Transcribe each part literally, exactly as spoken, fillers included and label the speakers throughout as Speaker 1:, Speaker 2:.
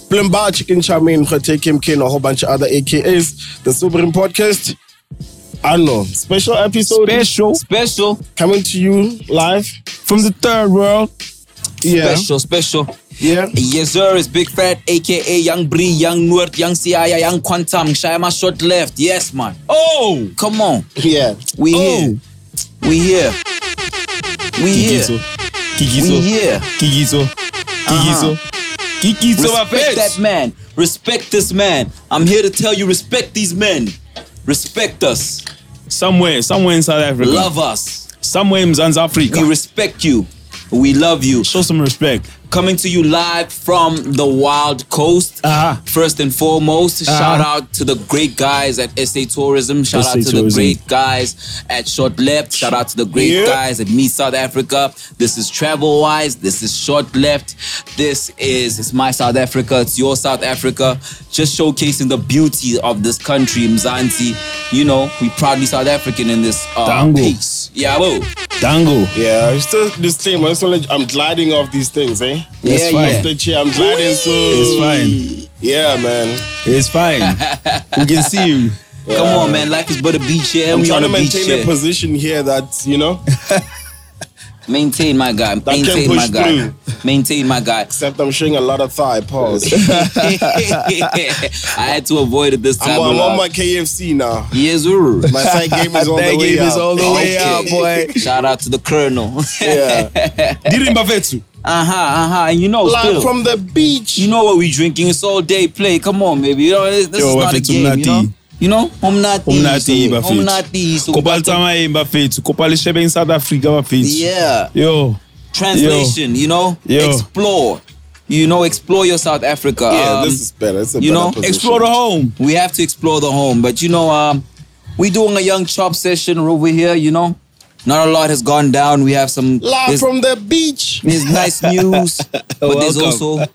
Speaker 1: Blimba, Chicken Charmaine, Khate Kim Kin, a whole bunch of other A K As. The Supreme Podcast. I don't know. Special episode.
Speaker 2: Special.
Speaker 3: Special.
Speaker 1: Coming to you live.
Speaker 2: From the third world.
Speaker 1: Yeah.
Speaker 3: Special, special.
Speaker 1: Yeah.
Speaker 3: Yes, sir. It's Big Fat, a k a. Young Bree, Young Noord, Young Siaya, Young Quantum, Shayama Short Left. Yes, man.
Speaker 2: Oh!
Speaker 3: Come on.
Speaker 1: Yeah.
Speaker 3: We
Speaker 2: Oh.
Speaker 3: here. We here. We here.
Speaker 2: Kikizo. Kikizo.
Speaker 3: We here.
Speaker 2: Kikizo. Kikizo. Kikizo, my
Speaker 3: Respect
Speaker 2: face.
Speaker 3: that man. Respect this man. I'm here to tell you, respect these men. Respect us.
Speaker 2: Somewhere, somewhere in South Africa.
Speaker 3: Love us.
Speaker 2: Somewhere in South Africa.
Speaker 3: We respect you. We love you.
Speaker 2: Show some respect.
Speaker 3: Coming to you live from the Wild Coast.
Speaker 2: Uh-huh.
Speaker 3: First and foremost,
Speaker 2: Uh-huh.
Speaker 3: shout out to the great guys at S A Tourism. Shout
Speaker 2: S A
Speaker 3: out to
Speaker 2: Tourism.
Speaker 3: the great guys at Short Left. Shout out to the great
Speaker 1: Yeah.
Speaker 3: guys at Me South Africa. This is Travel Wise. This is Short Left. This is it's my South Africa. It's your South Africa. Just showcasing the beauty of this country, Mzansi. You know, we proudly South African in this uh,
Speaker 2: Dango.
Speaker 3: piece. Yeah, bro.
Speaker 2: Dango.
Speaker 1: Yeah. It's still disclaimer. It's only, I'm gliding off these things, eh?
Speaker 2: It's
Speaker 3: Yeah,
Speaker 2: fine.
Speaker 3: yeah.
Speaker 1: The chair, I'm gliding, so.
Speaker 2: It's fine.
Speaker 1: Yeah, man.
Speaker 2: It's fine. We can see you.
Speaker 3: Come on, man. Life is but a beach here.
Speaker 1: I'm
Speaker 3: we
Speaker 1: trying
Speaker 3: on
Speaker 1: to
Speaker 3: a beach
Speaker 1: maintain
Speaker 3: here.
Speaker 1: a position here that, you know,
Speaker 3: Maintain my guy.
Speaker 1: can
Speaker 3: Maintain
Speaker 1: push
Speaker 3: my guy.
Speaker 1: through.
Speaker 3: Maintain my guy.
Speaker 1: except I'm showing a lot of thigh. Pause.
Speaker 3: I had to avoid it this time.
Speaker 1: I'm, I'm on
Speaker 3: around.
Speaker 1: my K F C now.
Speaker 3: Yes, sir.
Speaker 1: My side game is all
Speaker 2: That
Speaker 1: the way
Speaker 2: game
Speaker 1: out.
Speaker 2: is all the way
Speaker 3: Okay.
Speaker 2: out, boy.
Speaker 3: Shout out to the Colonel.
Speaker 1: Yeah.
Speaker 2: Dirimba Vetsu.
Speaker 3: Uh-huh, uh-huh. And you know,
Speaker 1: Live
Speaker 3: still,
Speaker 1: from the beach.
Speaker 3: you know what we drinking. It's all day play. Come on, baby. You know, this, this
Speaker 2: Yo,
Speaker 3: is not a
Speaker 2: Bafethu
Speaker 3: game, you know?
Speaker 2: mnati.
Speaker 3: You know? Umnati.
Speaker 2: Umnati,
Speaker 3: so-
Speaker 2: Bafethu.
Speaker 3: Umnati. So we
Speaker 2: Kopal
Speaker 3: got to-
Speaker 2: Tamaye Bafetsu. Kopal Shebe in South Africa Bafetsu.
Speaker 3: Yeah.
Speaker 2: Yo.
Speaker 3: Translation, you know?
Speaker 2: Yo.
Speaker 3: Explore. You know, explore your South Africa.
Speaker 1: Yeah,
Speaker 3: Um,
Speaker 1: this is better. It's a
Speaker 3: you
Speaker 1: better
Speaker 3: know,
Speaker 1: position.
Speaker 2: Explore the home.
Speaker 3: we have to explore the home. But you know, um, we doing a young chop session over here, you know. Not a lot has gone down. We have some
Speaker 1: Live
Speaker 3: there's,
Speaker 1: from the beach.
Speaker 3: there's nice news. But there's
Speaker 2: Welcome.
Speaker 3: also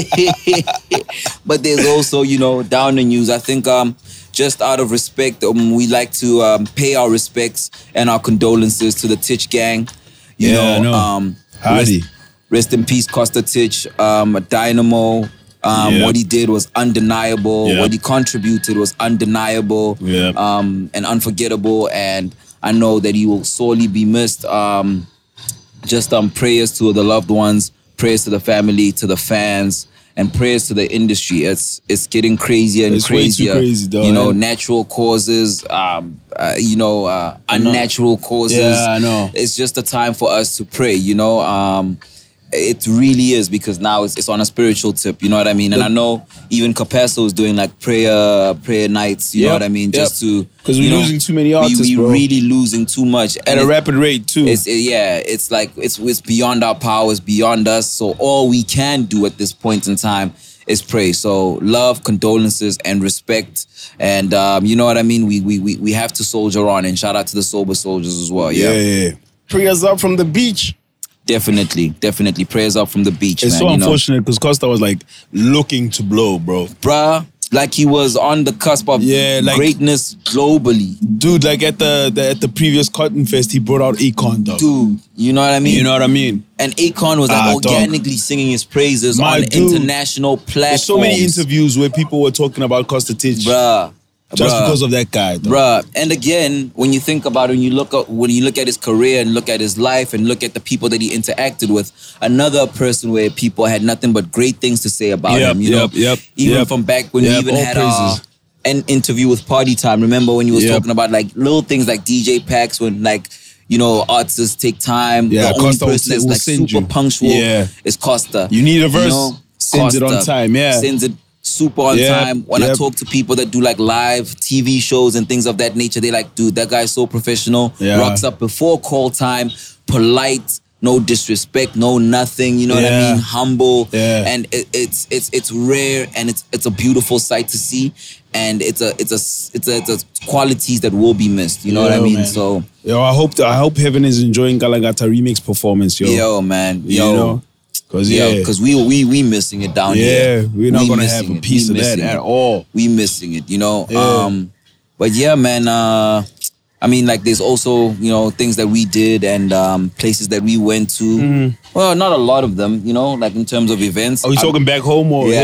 Speaker 3: but there's also, you know, downer news. I think um just out of respect, um, we like to um, pay our respects and our condolences to the Titch gang. You
Speaker 2: Yeah, I
Speaker 3: know,
Speaker 2: know.
Speaker 3: um
Speaker 2: Hardy.
Speaker 3: rest, rest in peace, Costa Titch, um, a dynamo. Um,
Speaker 2: Yeah.
Speaker 3: What he did was undeniable.
Speaker 2: Yeah.
Speaker 3: What he contributed was undeniable,
Speaker 2: Yeah.
Speaker 3: um, and unforgettable. And I know that he will sorely be missed. Um, just um, prayers to the loved ones, prayers to the family, to the fans, and prayers to the industry. It's it's getting crazier and
Speaker 2: It's way too
Speaker 3: crazier.
Speaker 2: crazy, dog.
Speaker 3: You know, natural causes, um, uh, you know, uh, unnatural causes.
Speaker 2: Yeah, I know.
Speaker 3: It's just a time for us to pray. You know, um, it really is, because now it's, it's on a spiritual tip. You know what I mean? And I know even Capasso is doing like prayer prayer nights. You know
Speaker 2: Yep,
Speaker 3: what I mean?
Speaker 2: yep.
Speaker 3: Just to
Speaker 2: 'Cause we're
Speaker 3: you know,
Speaker 2: losing too many
Speaker 3: we-
Speaker 2: artists,
Speaker 3: We,
Speaker 2: bro.
Speaker 3: really losing too much
Speaker 2: At
Speaker 3: And
Speaker 2: a
Speaker 3: it-
Speaker 2: rapid rate, too.
Speaker 3: it's it, yeah, it's like it's it's beyond our powers, beyond us. So all we can do at this point in time is pray. So love, condolences, and respect. And um, you know what I mean? We, we we we have to soldier on. And shout out to the sober soldiers as well. Yeah,
Speaker 2: yeah, yeah.
Speaker 1: Prayers up from the beach.
Speaker 3: definitely, definitely. Prayers up from the beach,
Speaker 2: It's
Speaker 3: man.
Speaker 2: so
Speaker 3: you know?
Speaker 2: unfortunate because Costa was like looking to blow, bro.
Speaker 3: Bruh, like he was on the cusp of
Speaker 2: Yeah, like-
Speaker 3: greatness globally.
Speaker 2: Dude, like at the, the at the previous Cotton Fest, he brought out Akon, dog.
Speaker 3: Dude, you know what I mean?
Speaker 2: You know what I mean?
Speaker 3: And Akon was like
Speaker 2: Ah, dog.
Speaker 3: organically singing his praises
Speaker 2: My
Speaker 3: on
Speaker 2: dude.
Speaker 3: international platforms.
Speaker 2: There's so many interviews where people were talking about Costa Titch
Speaker 3: Bruh.
Speaker 2: just
Speaker 3: bruh.
Speaker 2: because of that guy, dog.
Speaker 3: Bruh, and again, when you think about it, when you look at when you look at his career and look at his life and look at the people that he interacted with, another person where people had nothing but great things to say about
Speaker 2: Yep,
Speaker 3: him. You
Speaker 2: yep,
Speaker 3: know,
Speaker 2: yep,
Speaker 3: even
Speaker 2: yep.
Speaker 3: from back when
Speaker 2: Yep,
Speaker 3: we even
Speaker 2: all
Speaker 3: had uh,
Speaker 2: praises.
Speaker 3: an interview with Party Time. Remember when he was
Speaker 2: Yep.
Speaker 3: talking about like little things like D J packs when like. You know, artists take time.
Speaker 2: Yeah,
Speaker 3: the only
Speaker 2: Costa will
Speaker 3: person
Speaker 2: say-
Speaker 3: that's
Speaker 2: will
Speaker 3: like
Speaker 2: send
Speaker 3: super
Speaker 2: you.
Speaker 3: punctual
Speaker 2: Yeah.
Speaker 3: is Costa.
Speaker 2: You need a verse,
Speaker 3: know,
Speaker 2: sends it on
Speaker 3: Costa
Speaker 2: time, yeah.
Speaker 3: Sends it super on
Speaker 2: Yep,
Speaker 3: time. When I
Speaker 2: yep.
Speaker 3: talk to people that do like live T V shows and things of that nature, they like, dude, that guy's so professional.
Speaker 2: Yeah.
Speaker 3: Rocks up before call time, polite, no disrespect, no nothing. You know what I
Speaker 2: Yeah.
Speaker 3: mean? Humble.
Speaker 2: Yeah.
Speaker 3: And it, it's it's it's rare and it's it's a beautiful sight to see. And it's a it's a it's a, it's a qualities that will be missed. You know what I
Speaker 2: Yo,
Speaker 3: mean?
Speaker 2: man.
Speaker 3: So
Speaker 2: Yo, I hope I hope Heaven is enjoying Galagata remix performance, yo.
Speaker 3: yo, man,
Speaker 2: You
Speaker 3: yo.
Speaker 2: know? Cause yeah,
Speaker 3: Yeah, because we we we missing it down here.
Speaker 2: yeah, we're not
Speaker 3: We
Speaker 2: gonna
Speaker 3: missing
Speaker 2: have a
Speaker 3: it.
Speaker 2: piece
Speaker 3: We
Speaker 2: of that
Speaker 3: missing
Speaker 2: at
Speaker 3: it.
Speaker 2: all.
Speaker 3: We missing it, you know.
Speaker 2: Yeah.
Speaker 3: Um, but yeah, man. Uh, I mean, like, there's also, you know, things that we did and um, places that we went to. Well, not a lot of them, you know, like in terms of events.
Speaker 2: Are we
Speaker 3: I-
Speaker 2: talking back home or
Speaker 3: Yeah.
Speaker 2: here?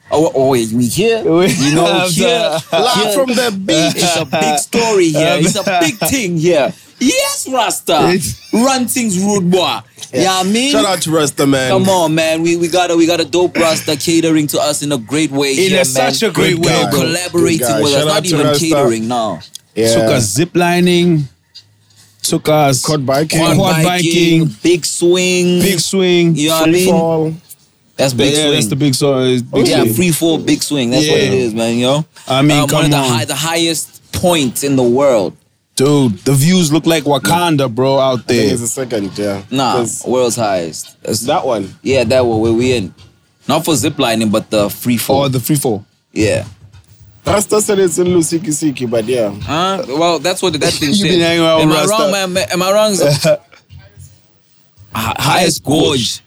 Speaker 3: Oh, oh, wait, we here? You know, here,
Speaker 1: Live
Speaker 3: here.
Speaker 1: from the beach.
Speaker 3: It's a big story here. It's a big thing here. Yes, Rasta. Run things, rude boy. Yeah, I mean.
Speaker 1: Shout out to Rasta, man.
Speaker 3: Come on, man. We we got a we got a dope Rasta catering to us in a great way.
Speaker 2: In
Speaker 3: here,
Speaker 2: a, such a great
Speaker 1: Good
Speaker 2: way,
Speaker 1: guy.
Speaker 2: bro.
Speaker 3: collaborating
Speaker 1: Good guy.
Speaker 3: with
Speaker 1: Shout
Speaker 3: us,
Speaker 1: out
Speaker 3: not
Speaker 1: to
Speaker 3: even
Speaker 1: Rasta.
Speaker 3: catering now.
Speaker 1: Yeah.
Speaker 2: Took us zip lining. Took us
Speaker 1: Quad biking.
Speaker 2: Quad,
Speaker 3: Quad
Speaker 2: biking.
Speaker 3: big swing,
Speaker 2: Big swing.
Speaker 3: You know what I
Speaker 1: Free
Speaker 3: mean?
Speaker 1: fall.
Speaker 3: That's big
Speaker 2: yeah,
Speaker 3: swing.
Speaker 2: that's the big song. Big
Speaker 3: yeah,
Speaker 2: swing.
Speaker 3: free fall, big swing. That's what
Speaker 2: Yeah.
Speaker 3: it is, man. You know.
Speaker 2: I mean,
Speaker 3: Um,
Speaker 2: come
Speaker 3: one of the
Speaker 2: on.
Speaker 3: high, the highest points in the world.
Speaker 2: Dude, the views look like Wakanda, bro, out
Speaker 1: I think
Speaker 2: there.
Speaker 1: it's the second, yeah.
Speaker 3: Nah,
Speaker 1: 'Cause
Speaker 3: world's highest. That's,
Speaker 1: that one.
Speaker 3: yeah, that one where we in. Not for ziplining, but the free fall.
Speaker 2: Or the free fall.
Speaker 3: yeah.
Speaker 1: Rasta said it's in Lusiki Siki, but yeah.
Speaker 3: Huh? Well, that's what that thing
Speaker 2: You
Speaker 3: said.
Speaker 2: been hanging around
Speaker 3: Am
Speaker 2: with
Speaker 3: I
Speaker 2: Rasta?
Speaker 3: wrong, man? Am I wrong? Hi- highest gorge.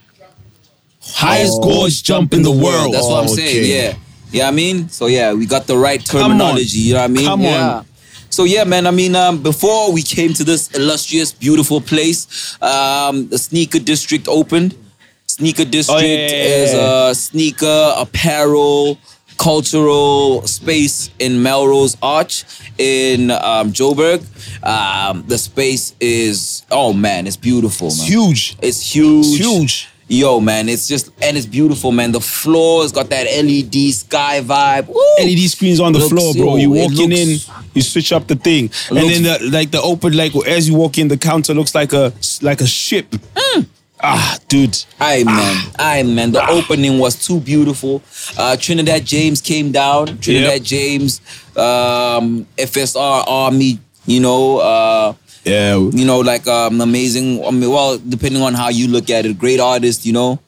Speaker 3: Highest
Speaker 2: Oh.
Speaker 3: gorge jump in the world. That's what I'm
Speaker 2: Oh,
Speaker 3: saying.
Speaker 2: okay.
Speaker 3: Yeah. Yeah, I mean? So yeah, we got the right
Speaker 2: Come on.
Speaker 3: terminology. You know what I mean?
Speaker 2: Come
Speaker 3: yeah.
Speaker 2: on.
Speaker 3: So yeah, man, I mean, um, before we came to this illustrious, beautiful place, um, the Sneaker District opened. Sneaker District
Speaker 2: Oh, yeah, yeah, yeah,
Speaker 3: is a sneaker, apparel, cultural space in Melrose Arch in um, Joburg. Um, the space is, oh man, it's beautiful, man.
Speaker 2: It's huge.
Speaker 3: It's huge.
Speaker 2: It's huge.
Speaker 3: Yo, man, it's just, and it's beautiful, man. The floor's got that L E D sky vibe. Woo!
Speaker 2: L E D screens on the
Speaker 3: Looks-
Speaker 2: floor, bro. You
Speaker 3: yo, it
Speaker 2: walking in,
Speaker 3: looks-
Speaker 2: you switch up the thing, and
Speaker 3: looks-
Speaker 2: then the, like the open, like as you walk in, the counter looks like a like a ship. Ah, dude.
Speaker 3: Aye, man. Aye, man. The opening was too beautiful. Uh, Trinidad James came down. Trinidad
Speaker 2: Yep.
Speaker 3: James, um, F S R Army, you know, uh,
Speaker 2: Yeah.
Speaker 3: you know, like um, amazing. I mean, well, depending on how you look at it, great artist, you know.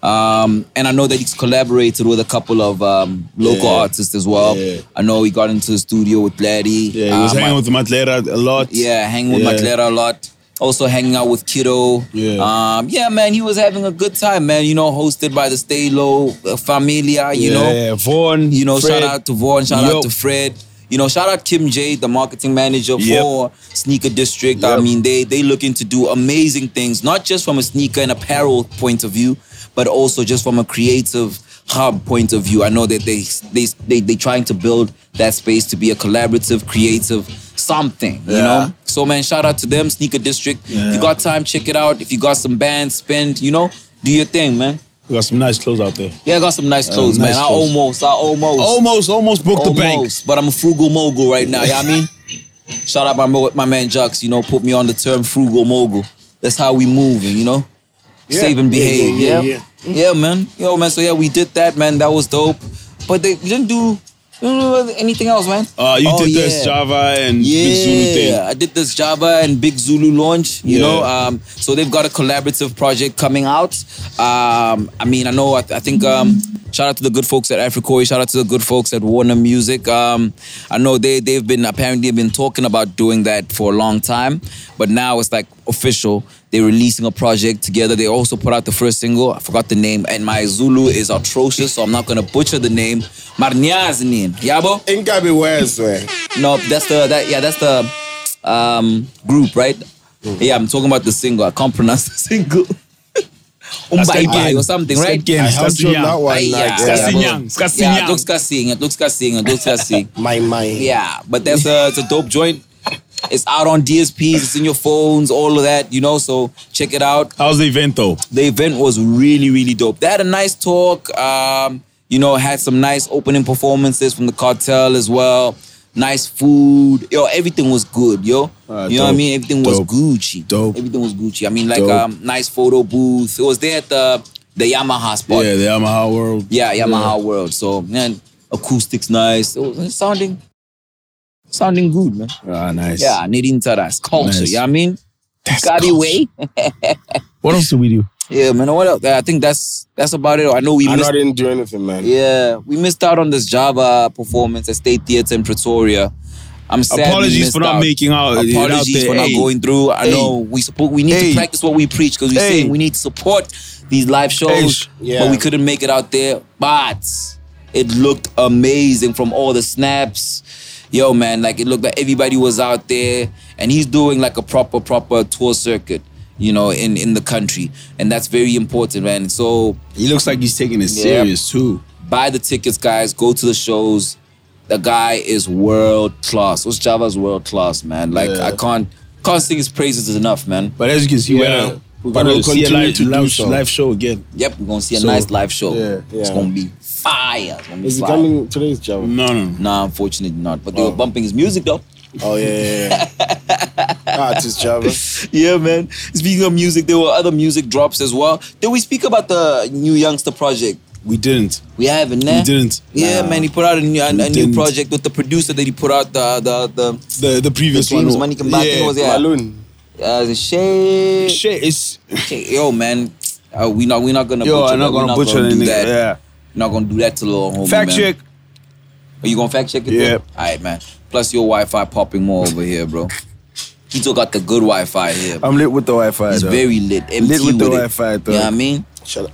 Speaker 3: Um, and I know that he's collaborated with a couple of um, local
Speaker 2: Yeah.
Speaker 3: artists as well.
Speaker 2: Yeah.
Speaker 3: I know he got into the studio with Laddie.
Speaker 2: Yeah, he was
Speaker 3: Um,
Speaker 2: hanging with Matlera a lot.
Speaker 3: Yeah, hanging with
Speaker 2: Yeah.
Speaker 3: Matlera a lot. Also hanging out with Kiddo.
Speaker 2: Yeah.
Speaker 3: Um, yeah, man, he was having a good time, man. You know, hosted by the Stay Low uh, Familia, you know.
Speaker 2: Yeah, Vaughn.
Speaker 3: You know,
Speaker 2: Fred.
Speaker 3: shout out to Vaughn, shout
Speaker 2: Yup.
Speaker 3: out to Fred. You know, shout out Kim J, the marketing manager
Speaker 2: Yep.
Speaker 3: for Sneaker District. I
Speaker 2: Yep.
Speaker 3: mean, they they looking to do amazing things, not just from a sneaker and apparel point of view, but also just from a creative hub point of view. I know that they they they they trying to build that space to be a collaborative, creative something. You
Speaker 2: Yeah.
Speaker 3: know. So man, shout out to them, Sneaker District. If
Speaker 2: Yeah.
Speaker 3: you got time, check it out. If you got some bands, spend. You know, do your thing, man.
Speaker 2: We got some nice clothes out there.
Speaker 3: Yeah, I got some nice clothes,
Speaker 2: nice
Speaker 3: man. I
Speaker 2: clothes.
Speaker 3: almost, I almost.
Speaker 2: Almost, almost broke the bank.
Speaker 3: Almost, but I'm a frugal mogul right now. You know what I mean? Shout out my mo- my man Jux, you know, put me on the term frugal mogul. That's how we moving, you know?
Speaker 1: Yeah.
Speaker 3: Save and
Speaker 1: Yeah,
Speaker 3: behave.
Speaker 1: yeah,
Speaker 3: Yeah,
Speaker 1: yeah,
Speaker 3: yeah, man. Yo, man, so yeah, we did that, man. That was dope. But they didn't do, they didn't do anything else, man.
Speaker 2: Uh, you
Speaker 3: Oh,
Speaker 2: did
Speaker 3: yeah.
Speaker 2: this Java and Big Zulu thing.
Speaker 3: Yeah, I did this Java and Big Zulu launch, you
Speaker 2: Yeah.
Speaker 3: know. Um, so they've got a collaborative project coming out. Um, I mean, I know, I, I think, um, shout out to the good folks at Africoi, shout out to the good folks at Warner Music. Um, I know they, they've been, apparently been talking about doing that for a long time, but now it's like official. They're releasing a project together. They also put out the first single. I forgot the name. And my Zulu is atrocious, so I'm not going to butcher the name. Marniazinin. Yabo?
Speaker 1: Inkabi Weswe.
Speaker 3: No, that's the that yeah, that's the um group, right? Yeah, I'm talking about the single. I can't pronounce the single. Umbaibai or something, right?
Speaker 1: I helped you on that one.
Speaker 3: Ay,
Speaker 1: like,
Speaker 3: yeah,
Speaker 2: Ska
Speaker 1: yeah.
Speaker 2: Sinyang, Ska
Speaker 3: Yeah,
Speaker 2: Sinyang.
Speaker 3: it looks kasing, it looks kasing, it looks kasing.
Speaker 1: My, my.
Speaker 3: Yeah, but that's a, it's a dope joint. It's out on D S Ps, it's in your phones, all of that, you know, so check it out.
Speaker 2: How's the event though?
Speaker 3: The event was really, really dope. They had a nice talk, um, you know, had some nice opening performances from the cartel as well. Nice food. Yo, everything was good, yo.
Speaker 2: Ah,
Speaker 3: you know what I
Speaker 2: dope.
Speaker 3: mean? Everything was
Speaker 2: Dope.
Speaker 3: Gucci.
Speaker 2: Dope.
Speaker 3: Everything was Gucci. I mean, like,
Speaker 2: Dope.
Speaker 3: um, nice photo booth. It was there at the, the Yamaha spot.
Speaker 2: Yeah, the Yamaha World.
Speaker 3: Yeah, Yamaha World. So, man, acoustics nice. It was it's sounding, sounding good, man.
Speaker 2: Ah, nice.
Speaker 3: Yeah, Nadine Taras. Culture,
Speaker 2: Nice.
Speaker 3: you know what I mean?
Speaker 2: That's
Speaker 3: Gabi
Speaker 2: culture.
Speaker 3: way.
Speaker 2: What else do we do?
Speaker 3: Yeah, man. What else? I think that's that's about it. I know we
Speaker 1: I know
Speaker 3: missed
Speaker 1: I didn't do anything, man.
Speaker 3: Yeah, we missed out on this Java performance at State Theatre in Pretoria. I'm sad. we
Speaker 2: Apologies
Speaker 3: missed
Speaker 2: for not
Speaker 3: out.
Speaker 2: making out. it out
Speaker 3: Apologies
Speaker 2: there.
Speaker 3: for not
Speaker 2: Hey.
Speaker 3: going through. I
Speaker 2: Hey.
Speaker 3: know we support. We need
Speaker 2: Hey.
Speaker 3: to practice what we preach because we're
Speaker 2: Hey.
Speaker 3: saying we need to support these live shows,
Speaker 1: Yeah.
Speaker 3: but we couldn't make it out there. But it looked amazing from all the snaps. Yo, man, like it looked like everybody was out there, and he's doing like a proper, proper tour circuit, you know, in in the country, and that's very important, man. So
Speaker 2: He looks like he's taking it
Speaker 3: Yeah.
Speaker 2: serious too.
Speaker 3: Buy the tickets, guys. Go to the shows. The guy is world class. What's Java's world class, man? Like
Speaker 1: Yeah.
Speaker 3: I can't can't sing his praises enough, man.
Speaker 2: But as you can see,
Speaker 1: Yeah.
Speaker 2: we're, we're
Speaker 1: But
Speaker 2: gonna
Speaker 1: we'll
Speaker 2: see a
Speaker 1: continue
Speaker 2: live,
Speaker 1: to do
Speaker 2: live,
Speaker 1: so.
Speaker 2: live show again.
Speaker 3: Yep, we're gonna see a
Speaker 2: So,
Speaker 3: nice live show.
Speaker 1: yeah,
Speaker 3: It's
Speaker 1: yeah.
Speaker 3: gonna be fire. It's gonna be
Speaker 1: Is he
Speaker 3: fire.
Speaker 1: coming today's Java?
Speaker 2: No, no.
Speaker 3: Nah, unfortunately not. But they
Speaker 1: Oh.
Speaker 3: were bumping his music though.
Speaker 1: Oh yeah, yeah, yeah. ah, it is Java.
Speaker 3: Yeah, man. Speaking of music, there were other music drops as well. Did we speak about the new youngster project?
Speaker 2: We didn't.
Speaker 3: We haven't, nah?
Speaker 2: We didn't.
Speaker 3: Yeah,
Speaker 2: Nah.
Speaker 3: man. He put out a new, a,
Speaker 2: We
Speaker 3: a new
Speaker 2: didn't.
Speaker 3: project with the producer that he put out the the the,
Speaker 2: The the previous
Speaker 3: the Dreams
Speaker 2: one.
Speaker 3: Money Can Buy. I think it was, yeah.
Speaker 1: Malone.
Speaker 3: Uh, the Shay.
Speaker 2: Shit, it's
Speaker 3: Shay- Yo, man. Uh, we not we not gonna
Speaker 2: yo.
Speaker 3: butcher
Speaker 2: I'm
Speaker 3: that.
Speaker 2: not
Speaker 3: We're
Speaker 2: gonna butcher
Speaker 3: do
Speaker 2: anything.
Speaker 3: that.
Speaker 2: Yeah.
Speaker 3: We're not gonna do that to little homie.
Speaker 2: Fact
Speaker 3: man.
Speaker 2: check.
Speaker 3: Are you gonna fact check it?
Speaker 2: Yep.
Speaker 3: All right, man. Plus your Wi-Fi popping more over here, bro. He still got the good Wi-Fi here.
Speaker 2: I'm lit with the Wi-Fi.
Speaker 3: He's
Speaker 2: though.
Speaker 3: very lit. M T
Speaker 2: Lit with the
Speaker 3: it.
Speaker 2: Wi-Fi, though.
Speaker 3: You know what I mean?
Speaker 1: Shut up.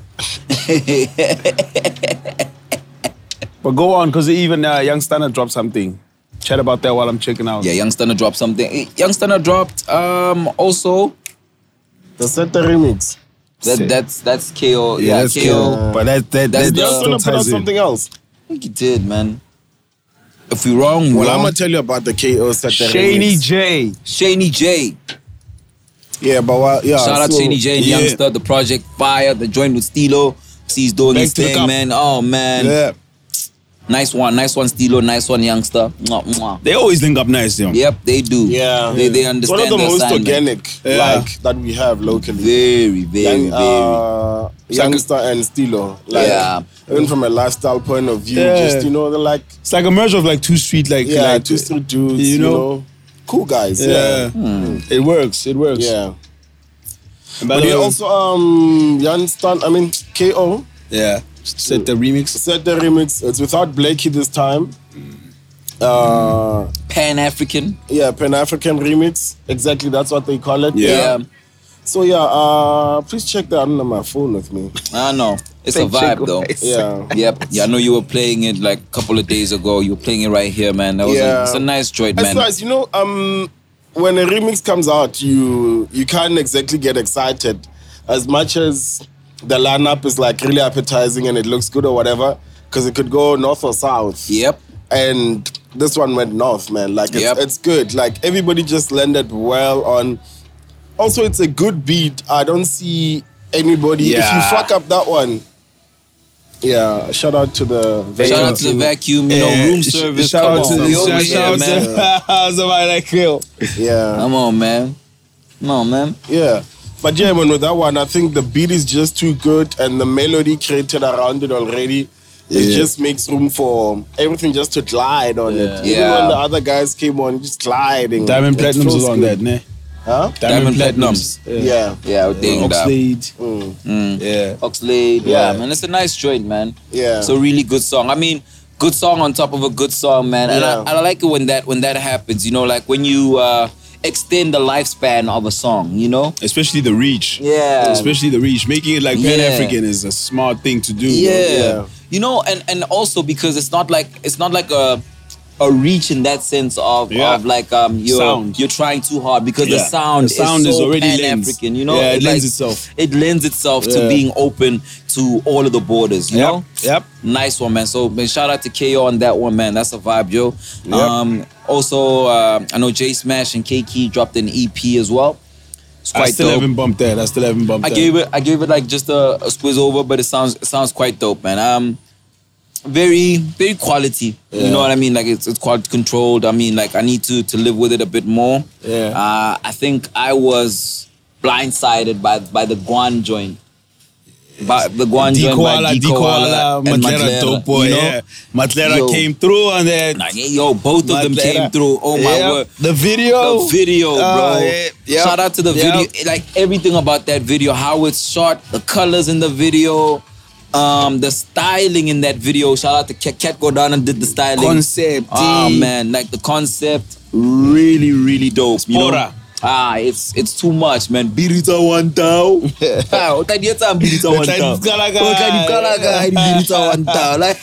Speaker 2: But go on, because even uh, Young Stunner dropped something. Chat about that while I'm checking out.
Speaker 3: Yeah, Young Stunner dropped something. Eh, Young Stunner dropped um also
Speaker 1: The set the remix.
Speaker 3: that
Speaker 2: Sick.
Speaker 3: that's that's K O.
Speaker 2: Yeah,
Speaker 3: Yeah,
Speaker 2: that's
Speaker 3: K O.
Speaker 2: cool. But that that
Speaker 3: That's
Speaker 2: that
Speaker 3: the-
Speaker 1: Just
Speaker 2: still
Speaker 1: gonna put out
Speaker 2: ties in.
Speaker 1: something else.
Speaker 3: I think he did, man. If we wrong,
Speaker 1: Well,
Speaker 3: wrong.
Speaker 1: I'm gonna tell you about the K O set the
Speaker 2: Shaney
Speaker 1: remix.
Speaker 2: J.
Speaker 3: Shaney J.
Speaker 1: Yeah, but what? Yeah.
Speaker 3: Shout out
Speaker 1: so,
Speaker 3: Shaney J, the
Speaker 2: yeah.
Speaker 3: youngster, the project Fire, the joint with Stilo. See, he's doing
Speaker 2: Back
Speaker 3: his
Speaker 2: to the
Speaker 3: thing,
Speaker 2: cup.
Speaker 3: man. Oh man,
Speaker 2: Yeah.
Speaker 3: nice one, nice one, Stilo, nice one, youngster. Mwah, mwah.
Speaker 2: They always link up nice, yo.
Speaker 3: Yep, they do.
Speaker 1: Yeah.
Speaker 3: they they
Speaker 1: It's
Speaker 3: understand
Speaker 1: one of the
Speaker 3: their
Speaker 1: most
Speaker 3: assignment.
Speaker 1: organic
Speaker 2: Yeah.
Speaker 1: like that we have locally.
Speaker 3: Very, very,
Speaker 1: Young,
Speaker 3: very.
Speaker 1: uh, youngster and Stilo. Like,
Speaker 3: Yeah.
Speaker 1: Even from a lifestyle point of view,
Speaker 2: Yeah.
Speaker 1: just you know, they're like
Speaker 2: It's like a merge of like two street, like
Speaker 1: yeah,
Speaker 2: like,
Speaker 1: two street dudes,
Speaker 2: you
Speaker 1: you
Speaker 2: know?
Speaker 1: know, cool guys.
Speaker 2: Yeah,
Speaker 1: Yeah.
Speaker 2: it works. It works.
Speaker 1: Yeah.
Speaker 2: And by
Speaker 1: But
Speaker 2: the
Speaker 1: yeah,
Speaker 2: way-
Speaker 1: also um Young Stan, I mean K O
Speaker 2: yeah. Set the remix.
Speaker 1: set the remix. It's without Blakey this time. Uh
Speaker 3: Pan African.
Speaker 1: yeah, Pan African remix. Exactly, that's what they call it.
Speaker 3: Yeah.
Speaker 1: So yeah, uh please check that on my phone with me.
Speaker 3: I know. It's a
Speaker 2: Thank you,
Speaker 3: vibe though.
Speaker 2: guys.
Speaker 1: Yeah.
Speaker 3: Yep. Yeah, I know you were playing it like a couple of days ago. You were playing it right here, man. That was a,
Speaker 1: Yeah.
Speaker 3: it's a nice joint,
Speaker 1: It's
Speaker 3: man.
Speaker 1: nice, you know, um when a remix comes out, you you can't exactly get excited as much as the lineup is like really appetizing and it looks good or whatever, because it could go north or south.
Speaker 3: Yep.
Speaker 1: And this one went north, man. Like it's,
Speaker 3: Yep.
Speaker 1: it's good. Like everybody just landed well on. Also, it's a good beat. I don't see anybody. If you
Speaker 2: Yeah.
Speaker 1: fuck up that one, yeah. Shout out to the
Speaker 3: Shout out to the vacuum, you know,
Speaker 2: Yeah,
Speaker 3: room
Speaker 2: sh-
Speaker 3: service.
Speaker 2: Shout
Speaker 3: Come
Speaker 2: out to
Speaker 3: on,
Speaker 2: the
Speaker 3: we over
Speaker 2: shout,
Speaker 3: here,
Speaker 2: shout
Speaker 3: man.
Speaker 2: out to somebody like Kill.
Speaker 1: yeah.
Speaker 3: Come on, man. Come on, man.
Speaker 1: Yeah. But yeah, man, with that one, I think the beat is just too good and the melody created around it already, it
Speaker 2: Yeah.
Speaker 1: just makes room for everything just to glide on
Speaker 2: Yeah.
Speaker 1: it. Even
Speaker 3: Yeah.
Speaker 1: when the other guys came on, just gliding.
Speaker 2: Diamond
Speaker 1: It
Speaker 2: Platinums
Speaker 1: feels
Speaker 2: was on
Speaker 1: good.
Speaker 2: that, ne?
Speaker 1: Huh?
Speaker 3: Diamond Platinums.
Speaker 1: Yeah.
Speaker 3: Yeah, I think that.
Speaker 2: Oxlade.
Speaker 1: Mm.
Speaker 2: Yeah.
Speaker 3: Oxlade. Yeah,
Speaker 1: Yeah.
Speaker 3: man. It's a nice joint, man.
Speaker 1: Yeah.
Speaker 3: It's a really good song. I mean, good song on top of a good song, man. And
Speaker 1: Yeah.
Speaker 3: I, I like it when that when that happens. You know, like when you uh, extend the lifespan of a song. You know.
Speaker 2: Especially the reach.
Speaker 3: Yeah.
Speaker 2: Especially the reach. Making it like
Speaker 3: Yeah.
Speaker 2: Pan-African is a smart thing to do.
Speaker 3: Yeah.
Speaker 1: Yeah.
Speaker 3: You know, and and also because it's not like it's not like a a reach in that sense of,
Speaker 2: Yeah.
Speaker 3: of like um you're
Speaker 2: Sound.
Speaker 3: you're trying too hard because the
Speaker 2: Yeah.
Speaker 3: sound,
Speaker 2: The sound
Speaker 3: is,
Speaker 2: is
Speaker 3: so
Speaker 2: already lends.
Speaker 3: Pan-African, you know?
Speaker 2: Yeah, it lends
Speaker 3: like,
Speaker 2: itself.
Speaker 3: It lends itself to
Speaker 2: Yeah.
Speaker 3: being open to all of the borders, you
Speaker 2: Yep.
Speaker 3: know?
Speaker 2: Yep.
Speaker 3: Nice one, man. So man, shout out to K O on that one, man. That's a vibe, yo.
Speaker 2: Yep.
Speaker 3: Um also uh, I know J Smash and K Key dropped an E P as well. It's
Speaker 2: I
Speaker 3: quite
Speaker 2: still
Speaker 3: dope.
Speaker 2: haven't bumped that. I still haven't bumped
Speaker 3: I
Speaker 2: that.
Speaker 3: gave it I gave it like just a, a squiz over, but it sounds it sounds quite dope, man. Um very very quality. You
Speaker 2: Yeah.
Speaker 3: know what I mean? Like it's it's quality controlled. I mean, like I need to to live with it a bit more.
Speaker 2: Yeah.
Speaker 3: Uh I think I was blindsided by by the Guan joint. By the Guan joint by
Speaker 2: Dikoala,
Speaker 3: D
Speaker 2: Dikoala,
Speaker 3: and
Speaker 2: Matlera,
Speaker 3: Matlera,
Speaker 2: dope boy.
Speaker 3: you know?
Speaker 2: Yeah. Matlera
Speaker 3: Yo.
Speaker 2: came through on that.
Speaker 3: Like, yo, both of them
Speaker 2: Matlera.
Speaker 3: came through. Oh my
Speaker 2: Yeah.
Speaker 3: word.
Speaker 2: The video.
Speaker 3: The video, bro.
Speaker 2: Oh, yeah. Yep.
Speaker 3: Shout out to the
Speaker 2: Yep.
Speaker 3: video. Like everything about that video, how it's shot, the colors in the video, um, the styling in that video. Shout out to Cat Cat Godana did the styling.
Speaker 2: Concept.
Speaker 3: Ah man, like the concept, really, really dope. You know?
Speaker 2: Spora.
Speaker 3: Ah, it's it's too much, man. Birita one tau. Ah, o tla di etsa Birita one
Speaker 2: tla di
Speaker 3: tau.
Speaker 2: kala ka.
Speaker 3: O tla di kala ka, di Birita one tau. Like,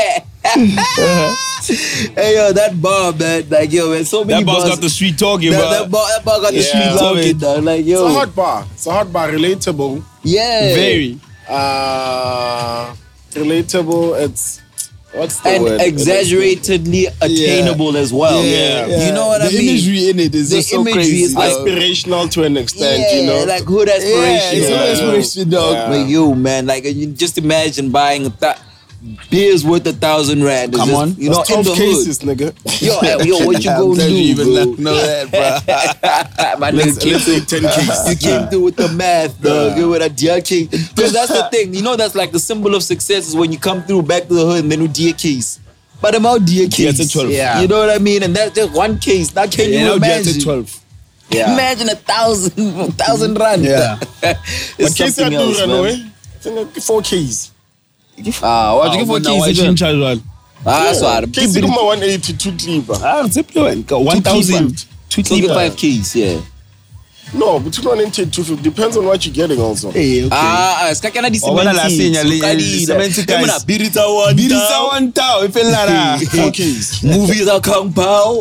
Speaker 3: hey yo, that bar, man. Like yo, man, so many
Speaker 2: That boss
Speaker 3: bars.
Speaker 2: got the street talking,
Speaker 3: That,
Speaker 2: bro.
Speaker 3: that, bar, that bar got the
Speaker 1: Yeah.
Speaker 3: street
Speaker 1: Love
Speaker 3: talking,
Speaker 2: it.
Speaker 3: dog. Like
Speaker 1: It's
Speaker 3: yo,
Speaker 1: a hot bar. It's a hot bar, relatable.
Speaker 3: yeah,
Speaker 2: Very.
Speaker 1: Uh, relatable. It's what's the
Speaker 3: and
Speaker 1: word?
Speaker 3: exaggeratedly attainable as well.
Speaker 1: Yeah.
Speaker 3: You know what
Speaker 4: the
Speaker 3: I mean?
Speaker 4: The imagery in it is
Speaker 3: The
Speaker 4: just so
Speaker 3: imagery
Speaker 4: crazy.
Speaker 3: is
Speaker 4: dog.
Speaker 1: Aspirational to an extent,
Speaker 3: Yeah,
Speaker 1: you know.
Speaker 3: like hood
Speaker 4: yeah,
Speaker 3: aspiration.
Speaker 4: it's
Speaker 1: Yeah.
Speaker 4: an aspiration, dog.
Speaker 1: Yeah.
Speaker 3: But you, man, like you just imagine buying a th- beers worth a thousand rand. It's
Speaker 4: Come
Speaker 3: just,
Speaker 4: on.
Speaker 3: you know,
Speaker 1: That's
Speaker 3: in
Speaker 1: twelve
Speaker 3: the
Speaker 1: cases, nigga.
Speaker 3: hood. Yo, eh, yo, what you
Speaker 4: I'm
Speaker 3: gonna
Speaker 4: glad
Speaker 3: do,
Speaker 4: you even
Speaker 3: bro?
Speaker 4: let- know that, bro.
Speaker 3: My
Speaker 1: Let's,
Speaker 3: nigga came
Speaker 1: let's
Speaker 3: through.
Speaker 1: say ten cases.
Speaker 3: You came through with the math, dog. You with a dear key. Because that's the thing. You know, that's like the symbol of success is when you come through back to the hood and then with dear keys. But about dear keys.
Speaker 4: Yeah, it's a twelve.
Speaker 3: Yeah. You know what I mean? And that's just one case. Now can
Speaker 4: Yeah,
Speaker 3: you
Speaker 4: now
Speaker 3: imagine?
Speaker 4: it's twelve.
Speaker 3: Yeah. Imagine a thousand, a thousand rand.
Speaker 4: Yeah.
Speaker 3: It's
Speaker 1: What case
Speaker 3: something
Speaker 1: I do,
Speaker 3: else,
Speaker 1: run
Speaker 3: man.
Speaker 1: away? I think four keys.
Speaker 3: Ah, what you give for
Speaker 4: now I
Speaker 3: keys?
Speaker 4: change
Speaker 3: again?
Speaker 4: as well.
Speaker 3: Ah, that's what.
Speaker 1: Case you do my one eighty-two cleaver.
Speaker 4: Ah, simply one thousand. Two
Speaker 3: So give
Speaker 4: clip.
Speaker 3: five keys, yeah.
Speaker 1: No, between one eighty and two fifty. Depends on what you're getting also.
Speaker 4: Hey, okay.
Speaker 3: Ah, ska kana di
Speaker 4: Oh, wala la
Speaker 3: cement.
Speaker 4: sinya, li- li- cement guys.
Speaker 3: Emana birita one.
Speaker 4: Birisa one tao, if you lara.
Speaker 1: Four keys.
Speaker 3: Movies are kung pao.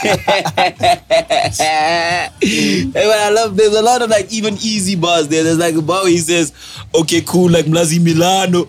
Speaker 3: Hey, man, I love. There's a lot of like even easy bars there. There's like a bar where he says, "Okay, cool," like Mlazi Milano.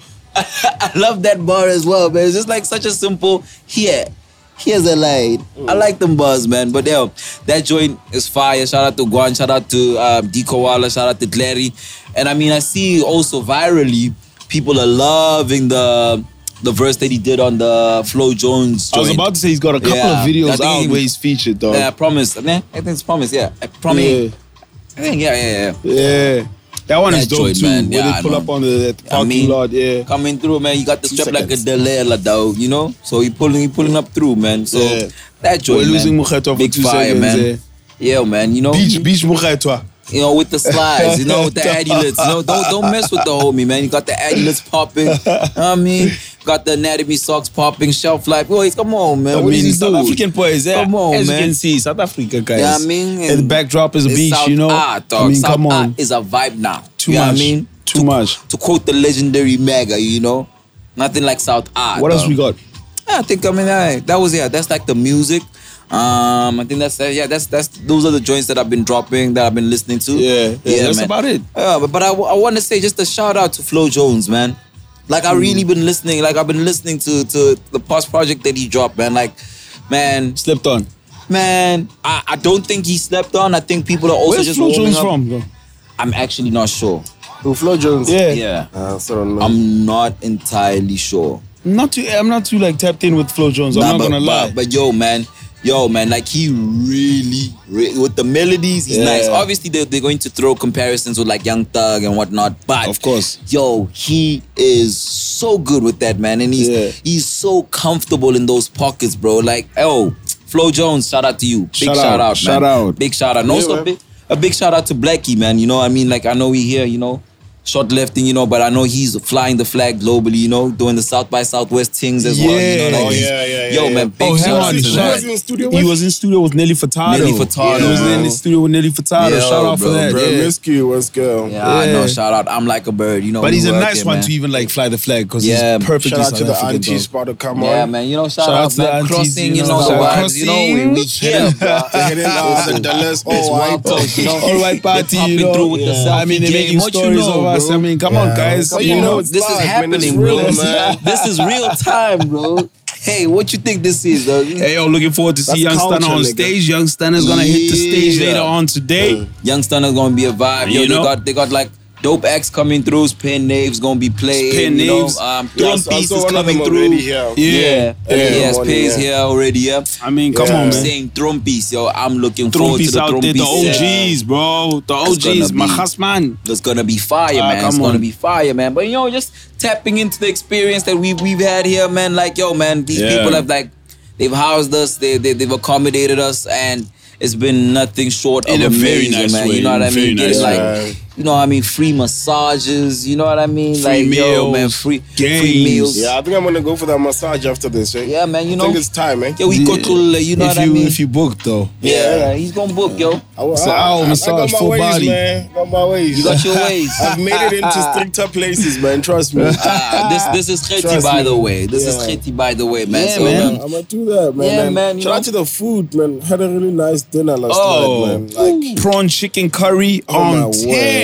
Speaker 3: I love that bar as well, man. It's just like such a simple here. Here's a light. I like them bars, man. But yo, that joint is fire. Shout out to Guan. Shout out to um, D Koala. Shout out to Clary. And I mean, I see also virally people are loving the the verse that he did on the Flo Jones
Speaker 4: I
Speaker 3: joint.
Speaker 4: was about to say he's got a couple
Speaker 3: Yeah,
Speaker 4: of
Speaker 3: I
Speaker 4: videos
Speaker 3: think
Speaker 4: out
Speaker 3: he-
Speaker 4: where he's featured, dog.
Speaker 3: Yeah, I promise. Nah, I think it's promise. Yeah, I promise.
Speaker 4: Yeah.
Speaker 3: I think yeah, yeah, yeah.
Speaker 4: Yeah. That one is
Speaker 3: That
Speaker 4: dope
Speaker 3: joint,
Speaker 4: too.
Speaker 3: man.
Speaker 4: Where
Speaker 3: Yeah,
Speaker 4: they
Speaker 3: I
Speaker 4: pull
Speaker 3: know.
Speaker 4: up on the, the
Speaker 3: I
Speaker 4: parking
Speaker 3: mean,
Speaker 4: lot, yeah.
Speaker 3: coming through, man. You got the
Speaker 1: Two
Speaker 3: strap like a
Speaker 1: seconds.
Speaker 3: Delela, though, you know. So he pulling, he pulling up through, man. So
Speaker 4: Yeah.
Speaker 3: that joint,
Speaker 4: We're
Speaker 3: man.
Speaker 4: losing Mukhetwa for
Speaker 3: Big
Speaker 4: two
Speaker 3: fire,
Speaker 4: seconds,
Speaker 3: man.
Speaker 4: eh.
Speaker 3: Yeah, man. You know,
Speaker 4: Beach, beach Mukhetwa.
Speaker 3: you know, with the slides, you know, with the adulets. You know, don't don't mess with the homie, man. You got the adulets popping. You know what I mean, got the anatomy socks popping, shelf life. Boys, come on, man.
Speaker 4: I
Speaker 3: what
Speaker 4: mean,
Speaker 3: is he
Speaker 4: South
Speaker 3: doing?
Speaker 4: African boys, yeah.
Speaker 3: Come on,
Speaker 4: As
Speaker 3: man.
Speaker 4: you can see, South Africa, guys.
Speaker 3: Yeah, I mean,
Speaker 4: and the backdrop is a
Speaker 3: It's
Speaker 4: beach,
Speaker 3: South
Speaker 4: you know.
Speaker 3: Art, dog.
Speaker 4: I mean,
Speaker 3: South
Speaker 4: come on.
Speaker 3: Art is a vibe now.
Speaker 4: Too
Speaker 3: you know
Speaker 4: much.
Speaker 3: what I mean?
Speaker 4: Too
Speaker 3: to,
Speaker 4: much.
Speaker 3: To quote the legendary Mega, you know, nothing like South Art.
Speaker 4: What else
Speaker 3: dog.
Speaker 4: we got?
Speaker 3: I think I mean I, that was yeah. That's like the music. Um, I think that's uh, yeah. That's that's those are the joints that I've been dropping that I've been listening to.
Speaker 4: Yeah, yeah, that's
Speaker 3: man.
Speaker 4: about it.
Speaker 3: Yeah, but, but I, I want to say just a shout out to Flo Jones, man. Like I really been listening. Like I've been listening to to the past project that he dropped, man. Like, man,
Speaker 4: Slept on.
Speaker 3: man. I, I don't think he slept on. I think people are also
Speaker 4: Where's
Speaker 3: just
Speaker 4: Flo
Speaker 3: warming
Speaker 4: Jones
Speaker 3: up.
Speaker 4: from, bro?
Speaker 3: I'm actually not sure.
Speaker 1: Who, Flo Jones?
Speaker 4: Yeah.
Speaker 3: Yeah,
Speaker 1: Uh, so I don't know.
Speaker 3: I'm not entirely sure.
Speaker 4: Not too, I'm not too like tapped in with Flo Jones. I'm
Speaker 3: Nah,
Speaker 4: not
Speaker 3: but,
Speaker 4: gonna lie.
Speaker 3: But, but yo, man, yo, man, like he really, re- with the melodies, he's
Speaker 4: Yeah.
Speaker 3: nice. Obviously, they're, they're going to throw comparisons with like Young Thug and whatnot, but
Speaker 4: Of course.
Speaker 3: yo, he is so good with that, man, and he's
Speaker 4: Yeah.
Speaker 3: he's so comfortable in those pockets, bro. Like, oh, Flo Jones, shout out to you, big
Speaker 4: Shout
Speaker 3: shout,
Speaker 4: out,
Speaker 3: out,
Speaker 4: shout
Speaker 3: man.
Speaker 4: out.
Speaker 3: Big shout out, and
Speaker 1: Yeah,
Speaker 3: also a
Speaker 1: man.
Speaker 3: big, a big shout out to Blackie, man. You know, what I mean, like I know we here, you know. Short lifting, you know, but I know he's flying the flag globally, you know, doing the South by Southwest things as well. You know,
Speaker 4: Yeah.
Speaker 3: like
Speaker 1: Oh,
Speaker 3: he's-
Speaker 1: yeah, yeah,
Speaker 3: Yo,
Speaker 1: yeah,
Speaker 3: man,
Speaker 1: yeah.
Speaker 3: big
Speaker 4: Oh, hang
Speaker 3: shout out
Speaker 4: on.
Speaker 3: to
Speaker 1: Who
Speaker 4: Shout-
Speaker 1: was
Speaker 3: that.
Speaker 1: he in studio
Speaker 4: He
Speaker 1: with?
Speaker 4: was in studio with Nelly Furtado.
Speaker 3: Nelly Furtado.
Speaker 4: He was in the studio with Nelly Furtado.
Speaker 3: Yo,
Speaker 4: Shout out for
Speaker 3: bro,
Speaker 4: that.
Speaker 1: Bro,
Speaker 4: yeah.
Speaker 1: Miscue was girl.
Speaker 3: Yeah, I know.
Speaker 4: Yeah.
Speaker 3: Shout out. I'm like a bird, you know.
Speaker 4: But
Speaker 3: we
Speaker 4: he's a
Speaker 3: work
Speaker 4: nice
Speaker 3: it,
Speaker 4: one
Speaker 3: man.
Speaker 4: to even like fly the flag because
Speaker 3: Yeah.
Speaker 4: he's perfectly
Speaker 1: Shout out
Speaker 4: South
Speaker 1: to the
Speaker 4: African,
Speaker 1: auntie
Speaker 4: dog.
Speaker 1: spot to come
Speaker 3: Yeah,
Speaker 1: on.
Speaker 3: man. You know, shout,
Speaker 4: Shout out
Speaker 3: out,
Speaker 4: to the
Speaker 3: man.
Speaker 4: aunties,
Speaker 3: Crossing,
Speaker 4: you
Speaker 3: you
Speaker 4: know,
Speaker 3: know,
Speaker 4: shout out
Speaker 3: vibes, you know, we, we here, bro.
Speaker 1: Hitting uh, the Dallas all white.
Speaker 3: you know.
Speaker 4: All right, party,
Speaker 3: They
Speaker 4: you
Speaker 3: popping
Speaker 4: know.
Speaker 3: through with the
Speaker 4: I mean, they're
Speaker 3: selfie
Speaker 4: making
Speaker 3: game. What you
Speaker 4: stories
Speaker 3: know,
Speaker 4: of us.
Speaker 3: bro?
Speaker 4: I mean, come on, guys.
Speaker 1: Come
Speaker 4: You
Speaker 1: on,
Speaker 4: know,
Speaker 1: it's
Speaker 3: This is
Speaker 1: live, man.
Speaker 3: happening,
Speaker 1: It's
Speaker 3: bro.
Speaker 1: real, man.
Speaker 3: This is real time, bro. Hey, what you think this is, though?
Speaker 4: Hey, yo, looking forward to see
Speaker 1: That's
Speaker 4: Young Stunner
Speaker 1: culture,
Speaker 4: on
Speaker 1: nigga.
Speaker 4: stage. Young Stunner's gonna hit the stage
Speaker 3: Yeah.
Speaker 4: later on today.
Speaker 3: Young Stunner's gonna be a vibe. Yo,
Speaker 4: You
Speaker 3: they
Speaker 4: know?
Speaker 3: got they got like dope acts coming through. Pen Naves gonna be playing.
Speaker 4: Pen
Speaker 3: you know,
Speaker 4: Naves.
Speaker 3: um,
Speaker 1: Yeah,
Speaker 3: Drum
Speaker 1: I saw- I
Speaker 3: Piece
Speaker 1: saw
Speaker 3: is
Speaker 1: one of
Speaker 3: coming
Speaker 1: them
Speaker 3: through.
Speaker 1: already here.
Speaker 3: Yeah,
Speaker 4: Yeah.
Speaker 3: yeah,
Speaker 1: Yeah,
Speaker 3: S P is
Speaker 1: yeah.
Speaker 3: here already. Yeah,
Speaker 4: I mean, come
Speaker 1: Yeah.
Speaker 4: on,
Speaker 3: I'm
Speaker 4: man.
Speaker 3: saying Drum Piece, yo. I'm looking
Speaker 4: Drum
Speaker 3: forward to
Speaker 4: piece
Speaker 3: the
Speaker 4: out
Speaker 3: Drum
Speaker 4: there, the
Speaker 3: Piece.
Speaker 4: O Gs, bro. The
Speaker 3: It's gonna
Speaker 4: O Gs,
Speaker 3: be-
Speaker 4: Mahas, man.
Speaker 3: It's gonna be fire,
Speaker 4: Ah,
Speaker 3: man. It's
Speaker 4: come
Speaker 3: gonna
Speaker 4: on.
Speaker 3: be fire, man. But you know, just tapping into the experience that we've we've had here, man. Like, yo, man, these
Speaker 4: Yeah.
Speaker 3: people have like they've housed us, they, they they've accommodated us, and it's been nothing short of
Speaker 4: In a very
Speaker 3: amazing,
Speaker 4: nice
Speaker 3: man.
Speaker 4: way,
Speaker 3: You know what
Speaker 4: in
Speaker 3: I
Speaker 4: a very
Speaker 3: mean?
Speaker 4: nice
Speaker 3: Getting like,
Speaker 1: way.
Speaker 3: you know what I mean, free massages. You know what I mean?
Speaker 4: Free
Speaker 3: like, yo,
Speaker 4: meals,
Speaker 3: man, free
Speaker 4: games.
Speaker 3: free meals.
Speaker 1: Yeah, I think I'm gonna go for that massage after this, right?
Speaker 3: Yeah, man. You
Speaker 1: I
Speaker 3: know,
Speaker 1: think it's time, eh?
Speaker 3: yo, we
Speaker 4: Yeah.
Speaker 3: got to, you know
Speaker 4: if
Speaker 3: what
Speaker 4: you
Speaker 3: I mean?
Speaker 4: if you book though.
Speaker 3: yeah, he's gonna book, yo.
Speaker 1: I, I,
Speaker 4: It's an hour
Speaker 1: I, I
Speaker 4: massage,
Speaker 1: got my
Speaker 4: full
Speaker 1: ways,
Speaker 4: body.
Speaker 1: man. Got my ways.
Speaker 3: You got your ways.
Speaker 1: I've made it into stricter places, man. Trust me.
Speaker 3: Ah, this this is Kheti,
Speaker 1: Trust
Speaker 3: by
Speaker 1: me.
Speaker 3: the way. This is
Speaker 1: Yeah.
Speaker 3: Kheti, by the way, man.
Speaker 4: Yeah,
Speaker 3: so,
Speaker 4: man.
Speaker 3: um,
Speaker 1: I'm gonna do that, man.
Speaker 3: Yeah,
Speaker 1: And
Speaker 3: man, you
Speaker 1: Shout
Speaker 3: know?
Speaker 1: out to the food, man. Had a really nice dinner last
Speaker 4: Oh,
Speaker 1: night, man. Like,
Speaker 4: prawn chicken curry
Speaker 1: oh my
Speaker 4: on
Speaker 1: word.
Speaker 4: ten.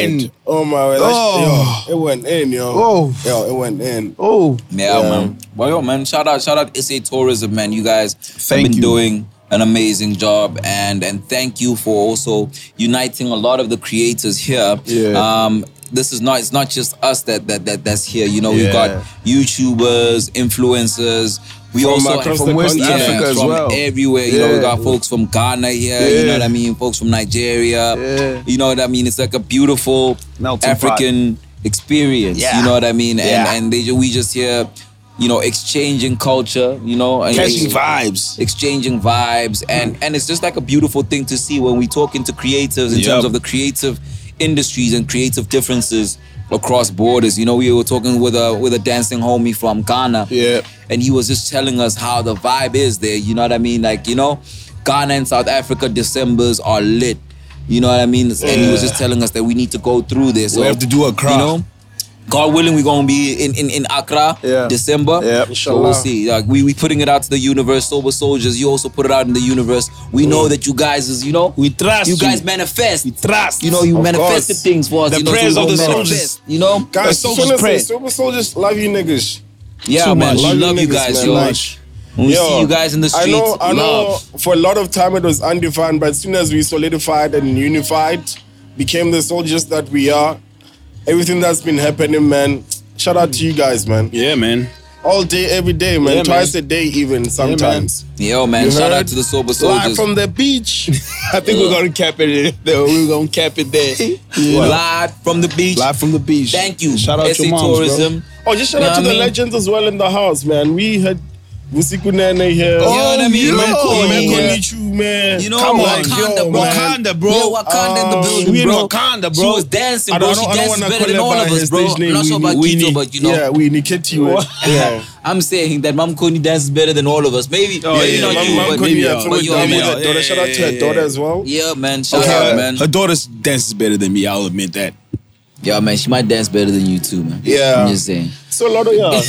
Speaker 2: in.
Speaker 1: Oh my god.
Speaker 2: Oh.
Speaker 1: Yo, it went in, yo.
Speaker 2: Oh.
Speaker 1: Yo, it went in.
Speaker 2: Oh.
Speaker 3: Yeah,
Speaker 1: Yeah.
Speaker 3: man. Well, yo, man, shout out, shout out S A Tourism, man. You guys
Speaker 2: Thank
Speaker 3: have been
Speaker 2: you.
Speaker 3: doing an amazing job, and and thank you for also uniting a lot of the creators here.
Speaker 2: Yeah.
Speaker 3: Um, this is not it's not just us that that, that that's here. You know, we've
Speaker 2: Yeah.
Speaker 3: got YouTubers, influencers. We
Speaker 1: From
Speaker 3: also
Speaker 1: across
Speaker 2: From
Speaker 1: the
Speaker 2: West
Speaker 1: continent.
Speaker 2: Africa as
Speaker 3: from
Speaker 2: well.
Speaker 3: everywhere. You know, we
Speaker 2: Yeah.
Speaker 3: got folks from Ghana here. You
Speaker 2: Yeah.
Speaker 3: know what I mean? Folks from Nigeria.
Speaker 2: Yeah.
Speaker 3: You know what I mean? It's like a beautiful
Speaker 2: Melting pot.
Speaker 3: African experience.
Speaker 2: Yeah.
Speaker 3: You know what I mean? And
Speaker 2: Yeah.
Speaker 3: and they we just here, you know, exchanging culture. You know, and
Speaker 2: Catching
Speaker 3: ex-
Speaker 2: vibes.
Speaker 3: exchanging vibes, and and it's just like a beautiful thing to see when we talk into creatives in
Speaker 2: Yep.
Speaker 3: terms of the creative industries and creative differences across borders. You know, we were talking with a with a dancing homie from Ghana,
Speaker 2: Yeah.
Speaker 3: and he was just telling us how the vibe is there. You know what I mean? Like, you know, Ghana and South Africa Decembers are lit. You know what I mean? And he was just telling us that we need to go through this.
Speaker 2: We have to do a crowd.
Speaker 3: You know, God willing, we're gonna be in in, in Accra,
Speaker 2: Yeah.
Speaker 3: December.
Speaker 2: Yeah,
Speaker 3: So
Speaker 1: inshallah.
Speaker 3: we'll see. Like we we putting it out to the universe. Sober Soldiers, you also put it out in the universe. We know that you guys is, you know,
Speaker 2: We trust
Speaker 3: you guys
Speaker 2: you.
Speaker 3: manifest.
Speaker 2: We trust.
Speaker 3: You know, you
Speaker 1: Of
Speaker 3: manifested
Speaker 1: course.
Speaker 3: things for us.
Speaker 2: The
Speaker 3: you know,
Speaker 2: prayers
Speaker 3: so we
Speaker 2: of the
Speaker 3: gonna
Speaker 2: soldiers.
Speaker 3: manifest, You know,
Speaker 1: Guys,
Speaker 2: The soldiers
Speaker 1: super,
Speaker 2: pray.
Speaker 1: super soldiers love you niggas.
Speaker 3: yeah,
Speaker 2: Too
Speaker 3: man.
Speaker 2: much.
Speaker 3: We
Speaker 1: Love you
Speaker 3: love you
Speaker 1: niggas,
Speaker 3: guys,
Speaker 1: man.
Speaker 3: yo.
Speaker 1: Like,
Speaker 3: When we
Speaker 1: Yo,
Speaker 3: see you guys in the
Speaker 1: I
Speaker 3: streets,
Speaker 1: know, I know.
Speaker 3: love.
Speaker 1: For a lot of time it was undefined, but as soon as we solidified and unified, became the soldiers that we are. Everything that's been happening, man. Shout out to you guys, man.
Speaker 2: Yeah, man.
Speaker 1: All day, every day, man.
Speaker 2: Yeah, man.
Speaker 1: Twice a day, even sometimes.
Speaker 3: Yo, man.
Speaker 1: You
Speaker 3: Shout out
Speaker 1: heard?
Speaker 3: to the Sober
Speaker 1: Live
Speaker 3: Soldiers.
Speaker 1: from the beach.
Speaker 2: I think we're gonna cap it there. We're gonna cap it there. Yeah.
Speaker 3: Live from the beach.
Speaker 2: Live from the beach.
Speaker 3: Thank you.
Speaker 2: Shout out
Speaker 3: S A
Speaker 2: your moms,
Speaker 3: Tourism.
Speaker 1: Oh, just shout
Speaker 3: You
Speaker 1: out
Speaker 3: know
Speaker 1: to
Speaker 3: what
Speaker 1: the
Speaker 3: I mean?
Speaker 1: legends as well in the house, man. We had Vusikunene here.
Speaker 3: You know what I mean?
Speaker 2: you
Speaker 3: Man,
Speaker 2: know,
Speaker 3: cool,
Speaker 2: man,
Speaker 3: yeah.
Speaker 1: Konnichiwa, man.
Speaker 3: You know,
Speaker 2: Come on,
Speaker 3: Wakanda,
Speaker 1: yo,
Speaker 3: bro.
Speaker 1: man.
Speaker 2: Wakanda, bro.
Speaker 3: Yo, Wakanda in the
Speaker 1: Uh,
Speaker 3: building,
Speaker 2: we in
Speaker 3: bro.
Speaker 2: Wakanda,
Speaker 3: She
Speaker 2: bro.
Speaker 3: was dancing,
Speaker 1: I
Speaker 3: bro.
Speaker 1: don't,
Speaker 3: She
Speaker 1: I don't
Speaker 3: dances
Speaker 1: want to
Speaker 3: better
Speaker 1: call
Speaker 3: than
Speaker 1: her
Speaker 3: all
Speaker 1: by
Speaker 3: of
Speaker 1: her
Speaker 3: us, bro.
Speaker 1: stage name.
Speaker 3: I'm not sure about
Speaker 1: we,
Speaker 3: Kito,
Speaker 1: we,
Speaker 3: but you know.
Speaker 1: Yeah, we Niketi. Yeah.
Speaker 3: I'm saying that Mam Koni dances better than all of us. Maybe,
Speaker 2: Oh,
Speaker 3: maybe
Speaker 2: yeah,
Speaker 3: not
Speaker 2: yeah,
Speaker 3: you,
Speaker 1: Mom
Speaker 3: but
Speaker 1: could
Speaker 2: maybe,
Speaker 1: be
Speaker 2: uh,
Speaker 1: a
Speaker 3: but
Speaker 1: with
Speaker 3: you,
Speaker 1: her
Speaker 3: man.
Speaker 1: daughter. Shout out to her
Speaker 2: yeah,
Speaker 1: daughter
Speaker 2: yeah.
Speaker 1: as well.
Speaker 3: Yeah, man. Shout
Speaker 1: Okay.
Speaker 3: out, man.
Speaker 2: Her daughter's dances better than me. I'll admit that.
Speaker 3: Yeah, man. She might dance better than you too, man.
Speaker 1: Yeah.
Speaker 3: I'm just saying.
Speaker 1: So a lot of yeah.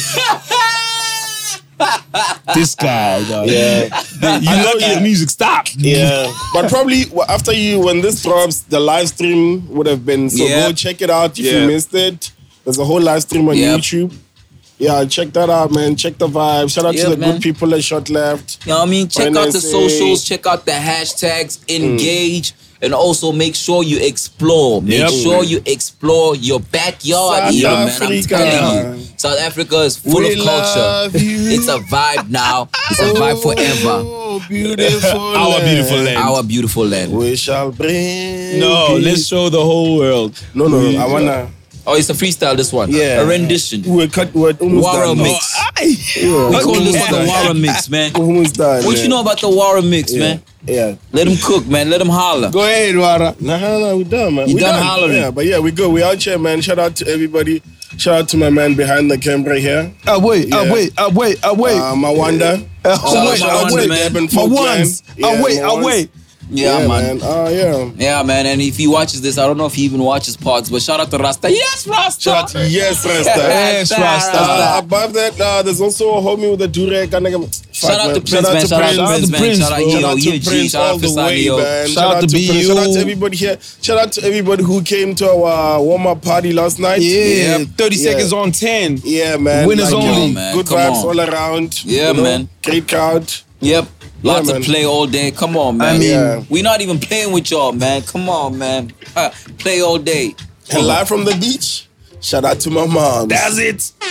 Speaker 2: This guy, dog.
Speaker 1: Yeah.
Speaker 2: You lucky the music stopped.
Speaker 1: Yeah, but probably w- after you, when this drops, the live stream would have been. So
Speaker 3: Yeah.
Speaker 1: go check it out if
Speaker 2: Yeah.
Speaker 1: you missed it. There's a whole live stream on
Speaker 3: Yep.
Speaker 1: YouTube. Yeah, check that out, man. Check the vibe. Shout out
Speaker 3: Yeah,
Speaker 1: to the
Speaker 3: man.
Speaker 1: good people at Shot Left.
Speaker 3: You know what I mean? Check
Speaker 1: When
Speaker 3: out
Speaker 1: I
Speaker 3: the
Speaker 1: say-
Speaker 3: socials, check out the hashtags, engage, and also make sure you explore. Make
Speaker 2: Yep.
Speaker 3: sure you explore your backyard
Speaker 1: South
Speaker 3: here, man. I'm
Speaker 1: Africa.
Speaker 3: telling you. South Africa is full
Speaker 1: We
Speaker 3: of culture.
Speaker 1: love you.
Speaker 3: It's a vibe now. It's a vibe forever.
Speaker 1: Oh, beautiful
Speaker 2: Our
Speaker 1: land.
Speaker 2: beautiful land.
Speaker 3: Our beautiful land.
Speaker 1: We shall bring.
Speaker 2: No,
Speaker 1: peace.
Speaker 2: let's show the whole world.
Speaker 1: No, no, no. I wanna.
Speaker 3: Oh, it's a freestyle, this one.
Speaker 1: Yeah.
Speaker 3: A rendition.
Speaker 1: We're cut. We're almost
Speaker 3: Wara
Speaker 1: done.
Speaker 3: mix.
Speaker 1: Yeah.
Speaker 3: We call this
Speaker 1: Almost
Speaker 3: one the
Speaker 1: done.
Speaker 3: Wara mix, man.
Speaker 1: Almost done.
Speaker 3: What
Speaker 1: man.
Speaker 3: you know about the Wara mix,
Speaker 1: Yeah.
Speaker 3: man?
Speaker 1: Yeah.
Speaker 3: Let them cook, man. Let them holler.
Speaker 2: Go ahead, Wara.
Speaker 1: Nah, nah, nah, we done, man.
Speaker 3: You
Speaker 1: we
Speaker 3: done hollering.
Speaker 1: Yeah, but yeah, we good. We out here, man. Shout out to everybody. Shout out to my man behind the camera here.
Speaker 2: Ah, wait, ah,
Speaker 1: Yeah.
Speaker 2: wait, ah, wait, ah, wait.
Speaker 1: Uh, Mawanda.
Speaker 2: Ah,
Speaker 3: out
Speaker 2: wait,
Speaker 3: to
Speaker 2: ah,
Speaker 3: Mawanda,
Speaker 2: wait.
Speaker 3: man.
Speaker 1: Durban
Speaker 2: My
Speaker 1: folk
Speaker 2: ones.
Speaker 1: clan.
Speaker 2: Ah,
Speaker 1: Yeah,
Speaker 2: wait,
Speaker 1: my
Speaker 2: ah,
Speaker 1: ones.
Speaker 2: wait.
Speaker 3: Yeah, man.
Speaker 1: Uh, yeah.
Speaker 3: Yeah, man. And if he watches this, I don't know if he even watches pods, but shout out to Rasta. Yes, Rasta.
Speaker 1: Shout out to yes, Rasta.
Speaker 2: Yes, Rasta.
Speaker 1: Uh, above that, uh, there's also a homie with a durek. Shout
Speaker 3: Shout out to Prince, man. Shout out to Prince, man.
Speaker 2: Prince,
Speaker 3: Shout out
Speaker 2: bro.
Speaker 3: Yo,
Speaker 1: Shout out
Speaker 3: Yo,
Speaker 1: to
Speaker 3: G.
Speaker 1: Prince
Speaker 3: Shout
Speaker 1: all
Speaker 3: out
Speaker 1: the
Speaker 3: to
Speaker 1: way,
Speaker 3: Sanio.
Speaker 1: man.
Speaker 2: Shout out to
Speaker 1: Prince.
Speaker 2: B U.
Speaker 1: Shout out to everybody here. Shout out to everybody who came to our warm-up party last night.
Speaker 2: Yeah,
Speaker 3: Yep.
Speaker 2: thirty
Speaker 1: Yeah.
Speaker 2: seconds on ten.
Speaker 1: Yeah, man.
Speaker 2: Winners
Speaker 1: Like,
Speaker 2: only.
Speaker 1: yo,
Speaker 3: Man,
Speaker 1: Good
Speaker 3: come
Speaker 1: vibes
Speaker 3: on.
Speaker 1: all around.
Speaker 3: Yeah,
Speaker 1: you know,
Speaker 3: man.
Speaker 1: Great crowd.
Speaker 3: Yep. Lots
Speaker 1: Yeah,
Speaker 3: of
Speaker 1: man.
Speaker 3: play all day. Come on, man.
Speaker 2: I mean-
Speaker 1: Yeah.
Speaker 3: we not even playing with y'all, man. Come on, man. Uh, play all day.
Speaker 1: And live from the beach. Shout out to my mom.
Speaker 2: That's it.